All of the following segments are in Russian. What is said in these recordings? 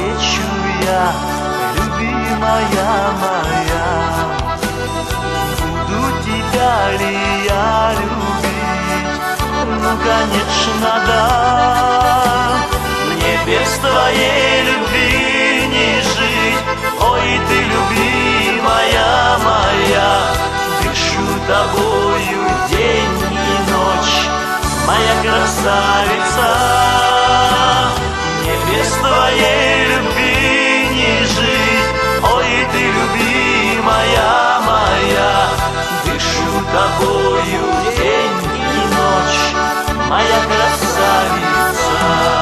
отвечу я, любимая моя. Буду тебя ли я любить? Ну, конечно, да. Мне без твоей любви не жить. Ой, ты, любимая моя, дышу тобою день и ночь, моя красавица. Мне без твоей любви не жить. Ой, ты, любимая моя, дышу тобою день и ночь, моя красавица.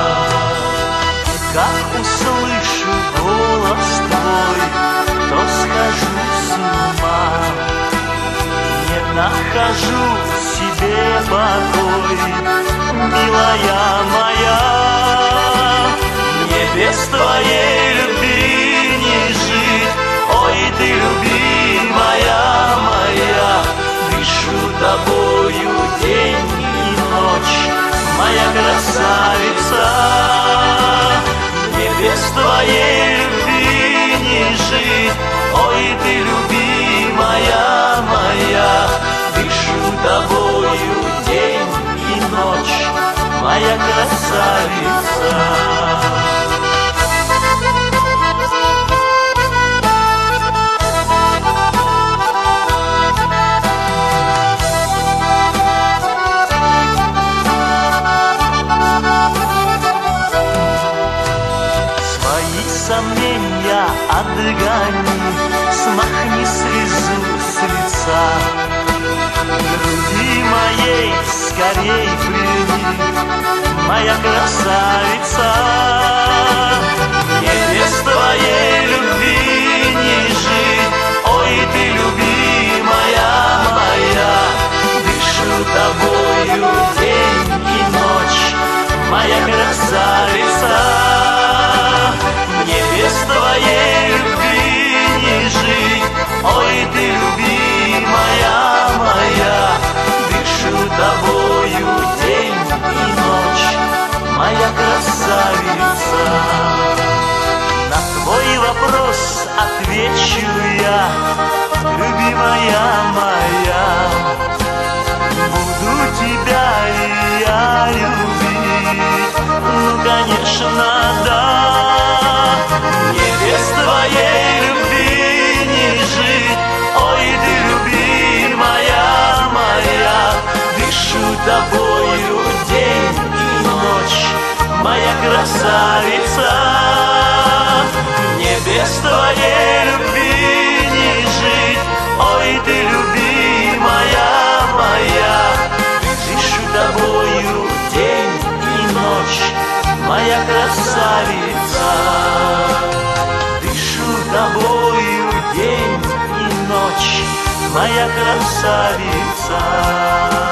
Как услышу голос твой, то схожу с ума. Не нахожу себе покой, милая моя. Мне без твоей любви не жить. Ой, ты, любимая моя, дышу тобою день и ночь, моя красавица. Мне без твоей любви не жить. Ой, ты, любимая моя, дышу тобою день и ночь, моя красавица. Сомнения отгони, смахни слезу с лица. Груди моей скорей прими, моя красавица. Мне без твоей любви не жить. Ой, ты, любимая моя, дышу тобою день и ночь, моя красавица. Мне без твоей любви не жить. Ой, ты, любимая моя, дышу тобою день и ночь, моя красавица. На твой вопрос отвечу я, любимая моя. Буду тебя ли я любить? Ну, конечно, да. Мне без твоей любви не жить. Ой, ты, любимая моя, дышу тобою день и ночь, моя красавица. Мне без твоей любви не жить. Ой, ты, любимая моя, дышу тобою день и ночь, моя красавица. Дышу тобою день и ночь, моя красавица.